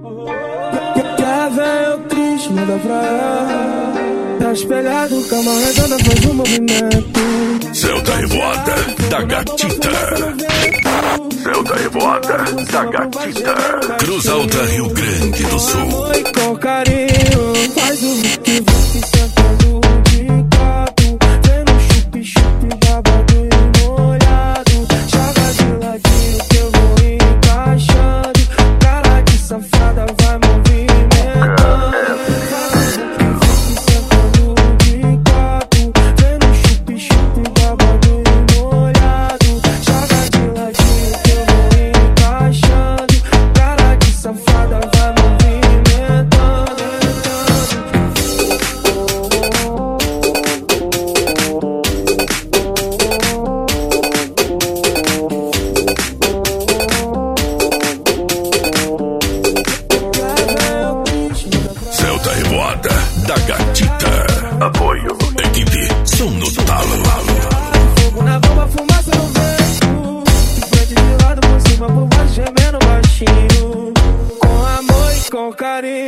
Quer ver eu triste, manda pra ela. Tá espelhado, cama redonda, faz um movimento. Céu da Revoada, da Gatita. Céu da Revoada, da Gatita. Cruz Alta, Rio Grande do Sul. Oi, com carinho, faz o que você sentando de quatro. Vendo chup-chup, babado e molhado. Joga de ladinho que eu vou encaixando. Cara de safada vai movimentando. Faz o que você sentando de quatro. Vendo chup-chup, babado e molhado. Joga de ladinho que eu vou encaixando. Cara de safada vai movimentando. Céu da Revoada, da Gatita. Apoio, equipe, som no talo. Fogo na bomba, fumaça no vento. De frente de lado, por cima, por baixo, gemendo baixinho. Com amor e com carinho.